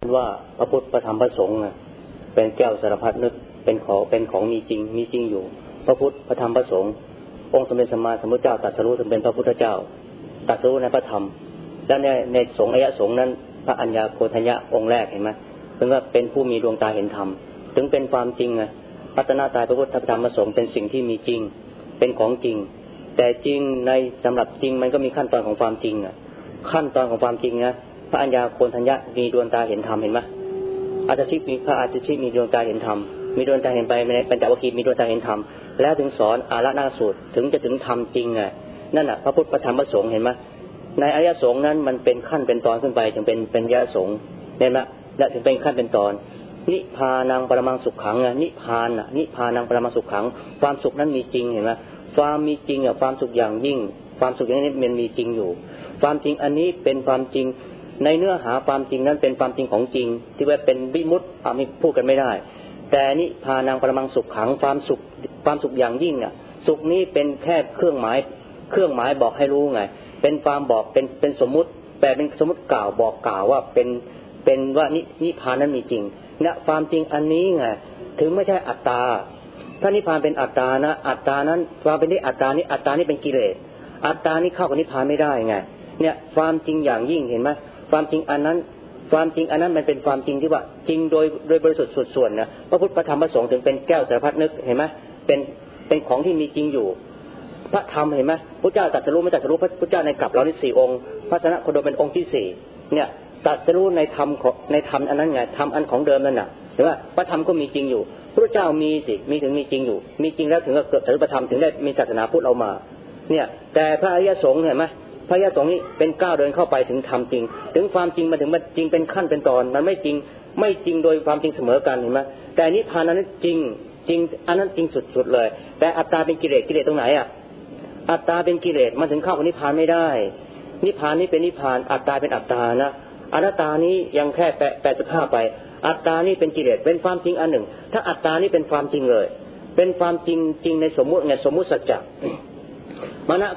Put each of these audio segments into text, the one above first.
ว่าพระพุทธพระธรรมพระสงฆ์เป็นแก้วสารพัดนึกเป็นของมีจริงอยู่พระพุทธพระธรรมพระสงฆ์องค์สมเด็จสัมมาสัมพุทธเจ้าตรัสรู้ถึงเป็นพระพุทธเจ้าตรัสรู้ในพระธรรมและในสงฆ์อริยสงฆ์นั้นพระอัญญาโคทัญญะองค์แรกเห็นไหมถึงว่าเป็นผู้มีดวงตาเห็นธรรมถึงเป็นความจริงรัตนตรัยพระพุทธพระธรรมพระสงฆ์เป็นสิ่งที่มีจริงเป็นของจริงแต่จริงในสำหรับจริงมันก็มีขั้นตอนของความจริงขั้นตอนของความจริงพระอัญญาโคทัญญะมีดวงตาเห็นธรรมเห็นไหมอาตชิมีพระอาตชิมีดวงตาเห็นธรรมมีดวงตาเห็นไปในปัญจวัคคีย์มีดวงตาเห็นธรรมแล้วถึงสอนอาระนาสูตรถึงจะถึงธรรมจริงนั่นพระพุทธพระธรรมพระสงฆ์เห็นไหมในอริยสงฆ์นั้นมันเป็นขั้นเป็นตอนขึ้นไปถึงเป็นอริยสงฆ์เห็นไหมและถึงเป็นขั้นเป็นตอนนิพพานังปรมังสุขขังนิพพานังปรมังสุขขังความสุขนั้นมีจริงเห็นไหมความมีจริงความสุขอย่างยิ่งความสุขอย่างนี้มันมีจริงอยู่ความจริงอันนี้เป็นความจริงในเนื้อหาความจริงนั้นเป็นความจริงของจริงที่ว่าเป็นวิมุตติมีพูดกันไม่ได้แต่นิพพานังปรมังสุขขังความสุขอย่างยิ่งสุขนี้เป็นแค่เครื่องหมายบอกให้รู้ไงเป็นความบอกเป็นสมมุติแต่เป็นสมมุติกล่าวบอกกล่าวว่าเป็นว่านิพพานนั้นมีจริงนะความจริงอันนี้ไงถึงไม่ใช่อัตตาถ้านิพพานเป็นอัตตานะอัตตานั้นความเป็นที่อัตตานี้เป็นกิเลสอัตตานี้เข้ากับนิพพานไม่ได้ไงเนี่ยความจริงอย่างยิ่งเห็นไหมความจริงอันนั้นมันเป็นความจริงที่ว่าจริงโดยบริสุทธิ์สุดส่วนนะพระพุทธพระธรรมพระสงฆ์ถึงเป็นแก้วสารพัดนึกเห็นไหมเป็นของที่มีจริงอยู่พระธรรมเห็นไหมพระเจ้าตรัสรู้ไม่ตรัสรู้พระเจ้าในกลับเรานี่4องค์พระสนะโคดมเป็นองค์ที่4เนี่ยตรัสรู้ในธรรมอันนั้นไงธรรมอันของเดิมนั่นน่ะเห็นไหมพระธรรมก็มีจริงอยู่พระเจ้ามีถึงมีจริงอยู่มีจริงแล้วถึงจะเกิดพระธรรมถึงได้มีศาสนาพุทธเรามาเนี่ยแต่พระอริยสงฆ์เห็นไหมพระอริยสงฆ์นี่เป็นก้าวเดินเข้าไปถึงธรรมจริงถึงความจริงมาถึงมันจริงเป็นขั้นเป็นตอนมันไม่จริงโดยความจริงเสมอกันเห็นไหมแต่นิพพานนั้นจริงอันนั้นจริงสุดเลยแต่อัตตาเป็นกิเลสตรงไหนอัตตาเป็นกิเลสมันถึงเข้ากับนิพพานไม่ได้นิพพานนี้เป็นนิพพานอัตตาเป็นอัตตานะอนัตตานี้ยังแค่85ไปอัตตานี่เป็นกิเลสเป็นความจริงอันหนึ่งถ้าอัตตานี่เป็นความจริงเลยเป็นความจริงในสมมุติไงสมมุติสัจจะมานะ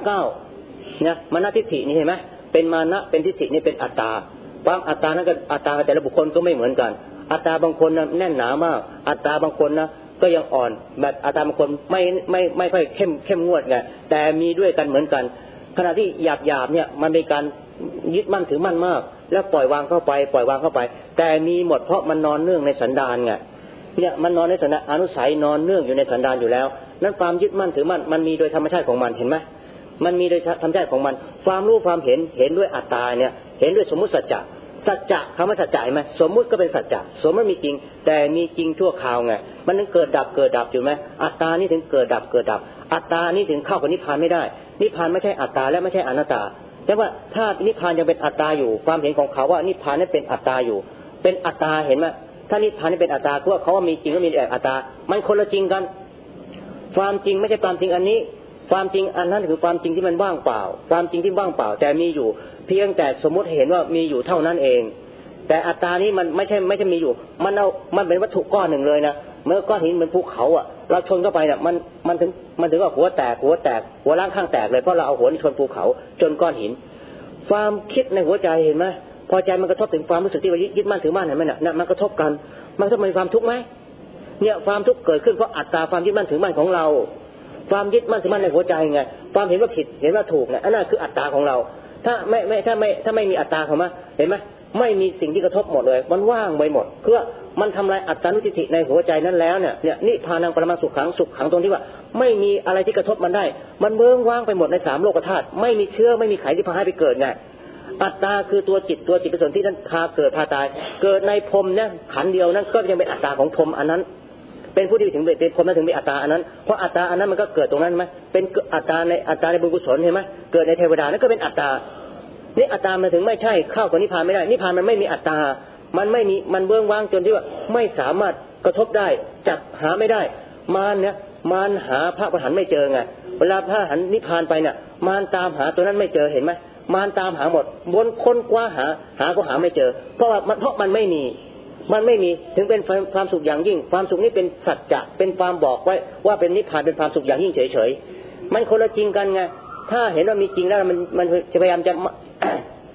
9เนี่ยมานะทิฏฐินี่เห็นไหมเป็นมานะเป็นทิฏฐินี่เป็นอัตตาความอัตตานั้นก็อัตตาแต่ละบุคคลก็ไม่เหมือนกันอัตตาบางคนนะแน่นหนามากอัตตาบางคนนะก็ยังอ่อนแบบอัตตาบางคนไม่ค่อยเข้มงวดไงแต่มีด้วยกันเหมือนกันขณะที่หยาบเนี่ยมันเป็นการยึดมั่นถือมั่นมากแล้วปล่อยวางเข้าไปแต่มีหมดเพราะมันนอนเนื่องในสันดานไงเนี่ยมันนอนในสันดานอนุสัยนอนเนื่องอยู่ในสันดานอยู่แล้วนั้นความยึดมั่นถือมั่นมันมีโดยธรรมชาติของมันเห็นไหมมันมีโดยธรรมชาติของมันความรู้ความเห็นด้วยอัตตาเนี่ยเห็นด้วยสมมุติสัจจะคำว่าสัจจะไหมสมมุติก็เป็นสัจจะสมมติมีจริงแต่มีจริงชั่วคราวไงมันถึงเกิดดับอยู่ไหมอัตตานี่ถึงเกิดดับอัตตานี่ถึงเข้ากับนิพพานไม่ได้นิพพานไม่ใช่อัตตาและไม่ใช่อนัตตาแต่ว่าถ้านิพพานยังเป็นอัตตาอยู่ความเห็นของเขาว่านิพพานนั้นเป็นอัตตาอยู่เป็นอัตตาเห็นไหมถ้านิพพานนี่เป็นอัตตาคือว่าเขาว่ามีจริงก็มีแต่อัตตามันคนละจริงกันความจริงไม่ใช่ความจริงอันนี้ความจริงอันนั้นคือความจริงที่มันว่างเปล่าความจริงที่ว่างเปล่าแต่มีอยู่เพียงแต่สมมติเห็นว่ามีอยู่เท่านั้นเองแต่อัตตานี้มันไม่ใช่มีอยู่มันเป็นวัตถุก้อนหนึ่งเลยนะเมื่อก้อนหินเหมือนภูเขาเราชนเข้าไปเนี่ยมันถึงว่าหัวแตกหัวล้างข้างแตกเลยเพราะเราเอาหัวชนภูเขาจนก้อนหินความคิดในหัวใจเห็นไหมพอใจมันกระทบถึงความรู้สึกที่ว่ายึดมั่นถือมั่นเห็นไหมเนี่ยมันกระทบกันมันจะมีความทุกข์ไหมเนี่ยความทุกข์เกิดขึ้นเพราะอัตตาความยึดมั่นถือมั่นของเราความยึดมั่นถือมั่นในหัวใจไงความเห็นว่าผิดเห็นว่าถูกเนี่ยอันนั้นคืออัตตาของเราถ้าไม่มีอัตตาของมันเห็นไหมไม่มีสิ่งที่กระทบหมดเลยมันว่างไปหมดคือมันทำลายอัตตานุทิฏฐิในหัวใจนั้นแล้วเนี่ยนิพพานังปรมังสุขขังตรงที่ว่าไม่มีอะไรที่กระทบมันได้มันเบื้องว่างไปหมดใน3โลกธาตุไม่มีเชื้อไม่มีไขที่พาให้ไปเกิดไงอัตตาคือตัวจิตเป็นส่วนที่ท่านพาเกิดพาตายเกิดในพรหมเนี่ยขันเดียวนั้นก็ยังเป็นอัตตาของพรหมอันนั้นเป็นผู้ที่ถึงเป็นพรหมนั้นถึงมีอัตตาอันนั้นเพราะอัตตาอันนั้นมันก็เกิดตรงนั้นไหมเป็นอัตตาในบุญกุศลเห็นไหมเกิดในเทวดานั่นก็เป็นอัตตานี่อัตตามันถึงไม่ใช่เข้ากับนิพพานไม่ได้นิพพานมันไม่มีอัตตามันไม่มีมันเบื้องว่างจนที่ว่าไม่สามารถกระทบได้จับหาไม่ได้มันหาพระอรหันต์ไม่เจอไงเวลาพระอรหันต์นิพพานไปเนี่ยมันตามหาตัวนั้นไม่เจอเห็นไหมมันตามหาหมดวนค้นคว้าหาก็หาไม่เจอเพราะมันไม่มีถึงเป็นความสุขอย่างยิ่งความสุขนี้เป็นสัจจะเป็นความบอกไว้ว่าเป็นนิพพานเป็นความสุขอย่างยิ่งเฉยๆมันคนละจริงกันไงถ้าเห็นว่ามีจริงแล้วมันจะพยายามจะ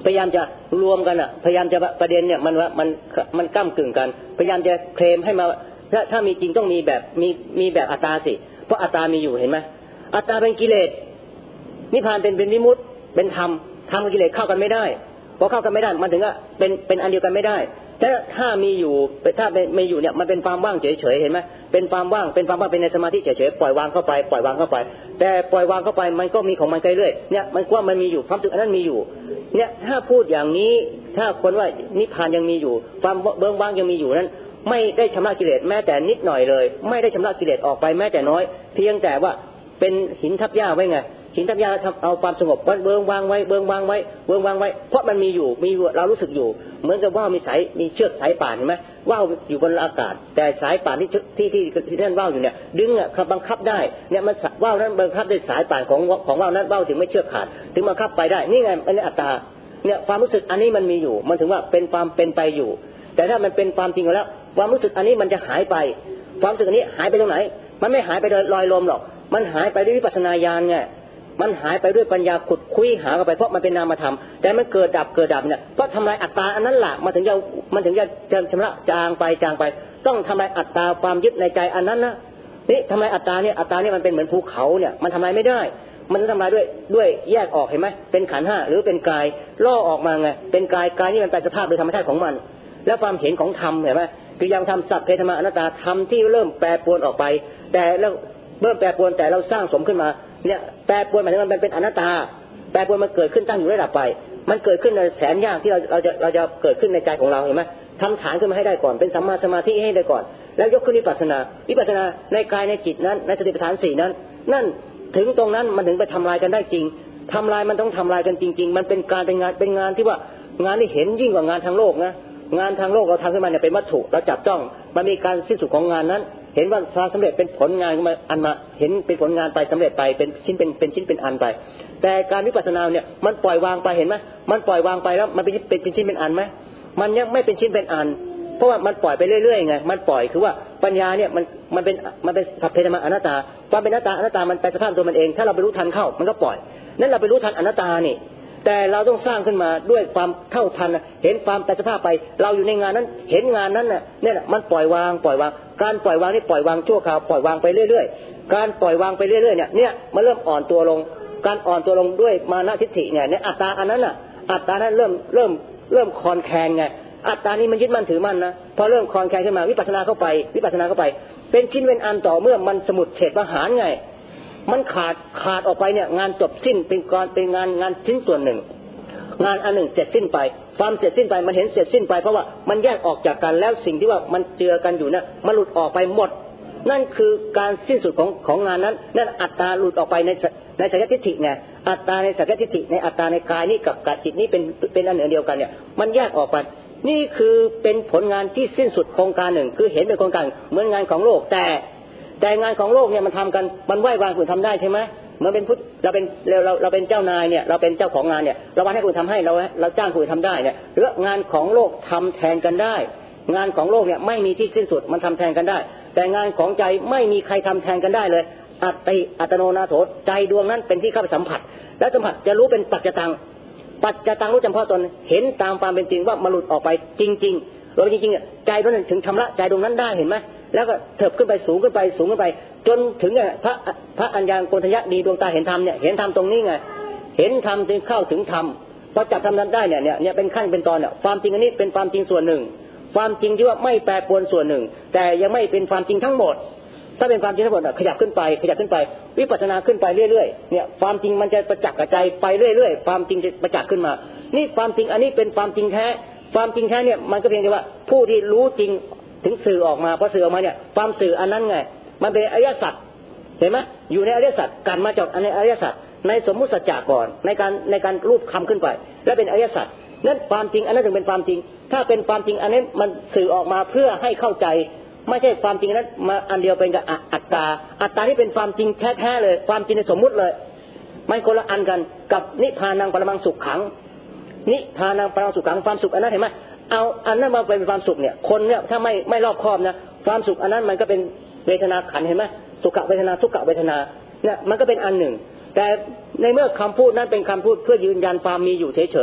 พยายามจะรวมกันพยายามจะประเด็นเนี่ยมันก้ำกึ่งกันพยายามจะเคลมให้มาถ้ามีจริงต้องมีแบบอัตตาสิเพราะอัตตามีอยู่เห็นไหมอัตตาเป็นกิเลสนิพพานเป็นวิมุตติเป็นธรรมกับกิเลสเข้ากันไม่ได้พอเข้ากันไม่ได้มันถึงก็เป็นอันเดียวกันไม่ได้ถ้ามีอยู่ถ้าไม่อยู่เนี่ยมันเป็นความว่างเฉยๆเห็นไหมเป็นความว่างเป็นในสมาธิเฉยๆปล่อยวางเข้าไปแต่ปล่อยวางเข้าไปมันก็มีของมันไปเรื่อยเนี่ยมันว่ามันมีอยู่ความสึกอันนั้นมีอยู่เนี่ยถ้าพูดอย่างนี้ถ้าคนว่านิพพานยังมีอยู่ความเบื้องว่างยังมีอยู่นั้นไม่ได้ชำระกิเลสแม้แต่นิดหน่อยเลยไม่ได้ชำระกิเลสออกไปแม้แต่น้อยเพียงแต่ว่าเป็นหินทับหญ้าไว้ไงหินทับหญ้าเอาความสงบเบื้องวางไว้เพราะมันมีอยู่เรารู้สึกอยู่เหมือนกับว่ามีเชือกสายป่านเห็นไหมว่าวอยู่บนอากาศแต่สายป่านที่ท่านว่าวอยู่เนี่ยดึงบังคับได้เนี่ยมันว่าวนั้นบังคับด้วยสายป่านของว่าวนั้นว่าวถึงไม่เชือกขาดถึงบังคับไปได้นี่ไงอันนี้อัตตาเนี่ยความรู้สึกอันนี้มันมีอยู่มันถึงว่าเป็นความเป็นไปอยู่แต่ถ้ามันเป็นความจริงแล้วความรู้สึกอันนี้มันจะหายไปความรู้สึกอันนี้หายไปตรงไหนมันไม่หายไปโดยลอยลมหรอกมันหายไปด้วยวิปัสสนาญาณไงมันหายไปด้วยปัญญาขุดคุยหาเข้าไปเพราะมันเป็นนามธรรมแต่มันเกิดดับเนี่ยเพราะทำลายอัตตาอันนั้นแหละมันถึงจะชำระจางไปต้องทำลายอัตตาความยึดในใจอันนั้นนะนี่ทำลายอัตตาเนี่ยมันเป็นเหมือนภูเขาเนี่ยมันทำลายไม่ได้มันทำลายด้วยแยกออกเห็นไหมเป็นขันธ์ห้าหรือเป็นกายล่อออกมาไงเป็นกายนี่มันเป็นสภาพโดยธรรมชาติของมันแล้วความเห็นของธรรมเห็นไหมคือยังทำสัพเพธรรมอนัตตาธรรมที่เริ่มแปรปรวนออกไปแต่แล้วเริ่มแปรปรวนแต่เราสร้างสมขึ้นมาเนี่ยแปรปรวนหมายถึงมันเป็นอนัตตาแปรปรวนมันเกิดขึ้นตั้งอยู่ระดับไปมันเกิดขึ้นในแสนยากที่เราจะเกิดขึ้นในใจของเราเห็นไหมทำฐานขึ้นมาให้ได้ก่อนเป็นสัมมาสมาธิให้ได้ก่อนแล้วยกขึ้นวิปัสสนาในกายในจิตนั้นในสติปัฏฐาน4นั้นนั่นถึงตรงนั้นมันถึงไปทำลายกันได้จริงทำลายมันต้องทำลายกันจริงๆมันเป็นงานที่ว่างานที่เห็นยิ่งกว่างานทางโลกนะงานทางโลกเราทำขึ้นมาเนี่ยเป็นวัตถุเราจับจ้องมันมีการสิ้นสุดของงานนั้นเห็นว่าความสำเร็จเป็นผลงานมาอันมาเห็นเป็นผลงานไปสำเร็จไปเป็นชิ้นเป็นอันไปแต่การวิปัสสนาเนี่ยมันปล่อยวางไปเห็นไหมมันปล่อยวางไปแล้วมันเป็นชิ้นเป็นอันไหมมันยังไม่เป็นชิ้นเป็นอันเพราะว่ามันปล่อยไปเรื่อยๆไงมันปล่อยคือว่าปัญญาเนี่ยมันเป็นสัพเพธรรมอนัตตาความเป็นอนัตตามันเป็นสภาพตัวมันเองถ้าเราไปรู้ทันเข้ามันก็ปล่อยนั่นเราไปรู้ทันอนัตตานี่แต่เราต้องสร้างขึ้นมาด้วยความเท่าทันเห็นความเป็นสภาพไปเราอยู่ในงานนั้นเห็นงานนั้นน่ะเนี่ยมันปล่อยวางการปล่อยวางนี่ปล่อยวางชั่วคราวปล่อยวางไปเรื่อยๆการปล่อยวางไปเรื่อยๆเนี่ยมันเริ่มอ่อนตัวลงการอ่อนตัวลงด้วยมานะทิฏฐิเนี่ยอัตตาอันนั้นน่ะอัตตานั้นเริ่มคลอนแคลนไงอัตตานี่มันยึดมั่นถือมั่นนะพอเริ่มคลอนแคลนขึ้นมาวิปัสสนาเข้าไปเป็นชิ้นเป็นอันต่อเมื่อมันสมุดเฉดประหารไงมันขาดออกไปเนี่ยงานจบสิ้นเป็นงานชิ้นส่วนหนึ่งงานอันหนึ่งเสร็จสิ้นไปความเสร็จสิ้นไปมันเห็นเสร็จสิ้นไปเพราะว่ามันแยกออกจากกันแล้วสิ่งที่ว่ามันเจือกันอยู่เนี่ยมันหลุดออกไปหมดนั่นคือการสิ้นสุดของงานนั้นนั่นอัตตาหลุดออกไปในสัจทิฏฐิไงอัตตาในสัจทิฏฐิในอัตตาในกายนี่กับจิตนี่เป็นอันหนึ่งเดียวกันเนี่ยมันแยกออกไปนี่คือเป็นผลงานที่สิ้นสุดโครงการหนึ่งคือเห็นเป็นโครงการเหมือนงานของโลกแต่งานของโลกเนี่ยมันทำกันมันไหว้วานคุณทำได้ใช่ไหมเหมือนเป็นเราเป็นเจ้านายเนี่ยเราเป็นเจ้าของงานเนี่ยเราวันให้คุณทำให้เราจ้างคุณทำได้เนี่ยหรืองานของโลกทำแทนกันได้งานของโลกเนี่ยไม่มีที่สิ้นสุดมันทำแทนกันได้แต่งานของใจไม่มีใครทำแทนกันได้เลยอัตโนนาโถใจดวงนั้นเป็นที่เข้าไปสัมผัสและสัมผัสจะรู้เป็นปัจจตังรู้เฉพาะตนเห็นตามความเป็นจริงว่ามันหลุดออกไปจริงๆโดยจริงๆใจดวงนั้นถึงชำระใจดวงนั้นได้เห็นไหมแล้วก็เถิบขึ้นไปสูงขึ้นไปจนถึงพระอัญญาโกณฑยะดีดวงตาเห็นธรรมเนี่ยเห็นธรรมตรงนี้ไงเห็นธรรมจึงเข้าถึงธรรมพอจับธรรมนั้นได้เนี่ยเป็นขั้นเป็นตอนเนี่ยความจริงอันนี้เป็นความจริงส่วนหนึ่งความจริงที่ว่าไม่แปรปรวนส่วนหนึ่งแต่ยังไม่เป็นความจริงทั้งหมดถ้าเป็นความจริงทั้งหมดขยับขึ้นไปวิปัสสนาขึ้นไปเรื่อยๆเนี่ยความจริงมันจะประจักษ์กับใจไปเรื่อยๆความจริงจะประจักษ์ขึ้นมานี่ความจริงอันนี้เป็นความจริงแท้ความจริงแท้เนี่ยมันก็เพียงแต่ว่าผู้ที่รู้จริงถึงสื่อออกมาพอสื่อออกมาเนี่ยความสื่ออันนั้นไงมันเป็นอริยสัจเห็นไหมอยู่ในอริยสัจกันมาจากในอริยสัจในสมมุติสัจจะก่อนในการรูปคำขึ้นไปแล้วเป็นอริยสัจนั่นความจริงอันนั้นถึงเป็นความจริงถ้าเป็นความจริงอันนั้นมันสื่อออกมาเพื่อให้เข้าใจไม่ใช่ความจริงนั้นมาอันเดียวเป็นกับอัตตาที่เป็นความจริงแท้ๆเลยความจริงในสมมุติเลยมันคนละอันกันกับนิพพานังปรมังสุขขังนิพพานังปรมังสุขขังความสุขอันนั้นเห็นไหมเอาอันนั้นมาเป็นความสุขเนี่ยคนเนี่ยถ้าไม่รอบคอบนะความสุขอันนั้นมันก็เป็นเวทนาขันธ์เห็นไหมสุขเวทนาทุกขเวทนาเนี่ยมันก็เป็นอันหนึ่งแต่ในเมื่อคำพูดนั้นเป็นคำพูดเพื่อยืนยันความมีอยู่เฉยๆ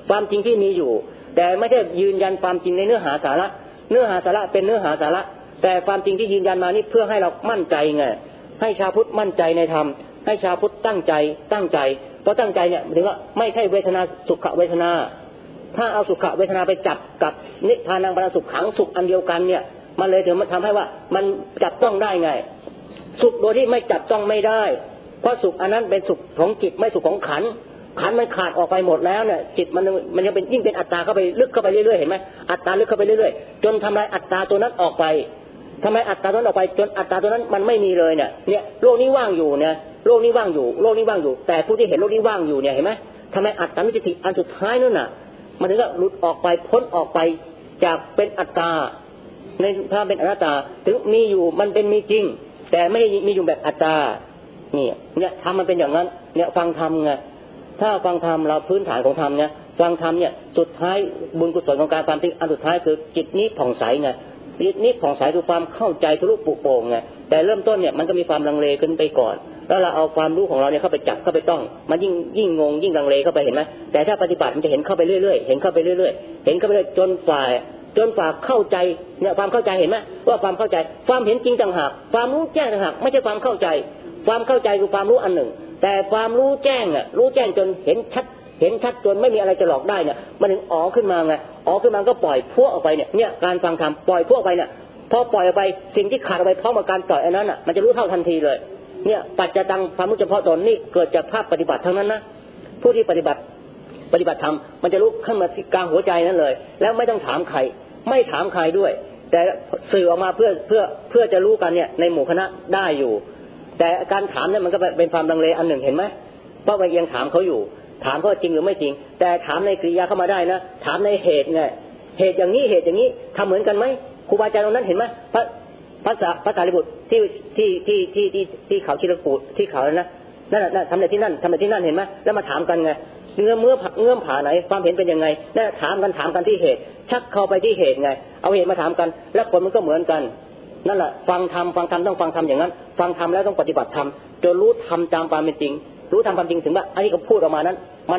ความจริงที่มีอยู่แต่ไม่ใช่ยืนยันความจริงในเนื้อหาสาระเนื้อหาสาระเป็นเนื้อหาสาระแต่ความจริงที่ยืนยันมานี่เพื่อให้เรามั่นใจไงให้ชาวพุทธมั่นใจในธรรมให้ชาวพุทธตั้งใจเพราะตั้งใจเนี่ยถึงว่าไม่ใช่เวทนาสุขเวทนาถ้าเอาสุขเวทนาไปจับกับนิพพานังปรสุขขังสุขอันเดียวกันเนี่ยมันเลยถึงมันทำให้ว่ามันจับต้องได้ไงสุขโดยที่ไม่จับต้องไม่ได้เพราะสุขอันนั้นเป็นสุขของจิตไม่สุขของขันมันขาดออกไปหมดแล้วเนี่ยจิตมันยังเป็นยิ่งเป็นอัตตาเข้าไปลึกเข้าไปเรื่อยๆเห็นไหมอัตตาลึกเข้าไปเรื่อยๆจนทำลายอัตตาตัวนั้นออกไปทำไมอัตตาตัวนั้นออกไปจนอัตตาตัวนั้นมันไม่มีเลยเนี่ยโลกนี้ว่างอยู่เนี่ยโลกนี้ว่างอยู่แต่ผู้ที่เห็นโลกนี้ว่างอยู่เนี่ยเห็นไหมทำไมอัตตานิจติอันสุดท้ายนั่นน่ะมันถึงก็หลุดออกไปพ้นออกไปจากเป็นอัตตาในถ้าเป็นอนัตตาถึงมีอยู่มันเป็นมีจริงแต่ไม่ได้มีอยู่แบบอัตตาเนี่ยทำมันเป็นอย่างนั้นเนี่ยฟังธรรมไงถ้าฟังธรรมเราพื้นฐานของธรรมเนี่ยฟังธรรมเนี่ยสุดท้ายบุญกุศลของการฟังธรรมอันสุดท้ายคือจิตนี้ผ่องใสไงจิตนี้ผ่องใสคือความเข้าใจทะลุปุโป่งไงแต่เริ่มต้นเนี่ยมันก็มีความลังเลขึ้นไปก่อนแล้วเราเอาความรู้ของเราเนี่ยเข้าไปจับเข้าไปต้องมันยิ่งงงยิ่งลังเลเข้าไปเห็นไหมแต่ถ้าปฏิบัติมันจะเห็นเข้าไปเรื่อยๆเห็นเข้าไปเรื่อยๆจนฝ่าเข้าใจเนี่ยความเข้าใจเห็นไหมว่าความเข้าใจความเห็นจริงต่างหากความรู้แจ้งต่างหากไม่ใช่ความเข้าใจคือความรู้อันหนึ่งแต่ความรู้แจ้งจนเห็นชัดจนไม่มีอะไรจะหลอกได้เนี่ยมันถึงอ๋อขึ้นมาไงอ๋อขึ้นมาก็ปล่อยพวกออกไปเนี่ยการฟังธรรมปล่อยพวกออกไปเนี่ยพอปล่อยออกไปสิ่งที่ขาดออกไปพร้อมกับการปล่อยอันนั้นน่ะมันจะรู้เท่าทันทีเลยเนี่ยปัจจตังความรู้เฉพาะตนนี่เกิดจากภาคปฏิบัติทั้งนั้นนะผู้ที่ปฏิบัติธรรมมันจะรู้ขึ้นมาที่กลางหัวใจนั้นเลยแล้วไม่ต้องถามใครไม่ถามใครด้วยแต่สื่อออกมาเพื่อจะรู้กันเนี่ยในหมู่คณะได้อยู่แต่การถามเนี่ยมันก็เป็นความลังเลอันหนึ่งเห็นไหมเพราะว่ายังถามเขาอยู่ถามเขาจริงหรือไม่จริงแต่ถามในกริยาเข้ามาได้นะถามในเหตุไงเหตุอย่างนี้ทำเหมือนกันไหมครูบาอาจารย์ตรงนั้นเห็นไหมภาษาลิบุตรที่เขาชิรกูฏที่เขานั่นน่ะทำอะไรที่นั่นเห็นไหมแล้วมาถามกันไงเงื่อมผาไหนความเห็นเป็นยังไงนั่นถามกันที่เหตุชักเข้าไปที่เหตุไงเอาเหตุมาถามกันแล้วผลมันก็เหมือนกันนั่นแหละฟังธรรมต้องฟังธรรมอย่างนั้นฟังธรรมแล้วต้องปฏิบัติธรรมจนรู้ธรรมตามความเป็นจริงรู้ธรรมความจริงถึงว่าอันนี้ก็พูดออกมานั้นมัน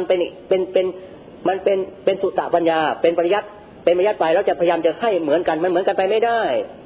เป็นสุตตปัญญาเป็นปริยัติไปแล้วจะพยายามจะให้เหมือนกันมันเหมือนกันไปไม่ได้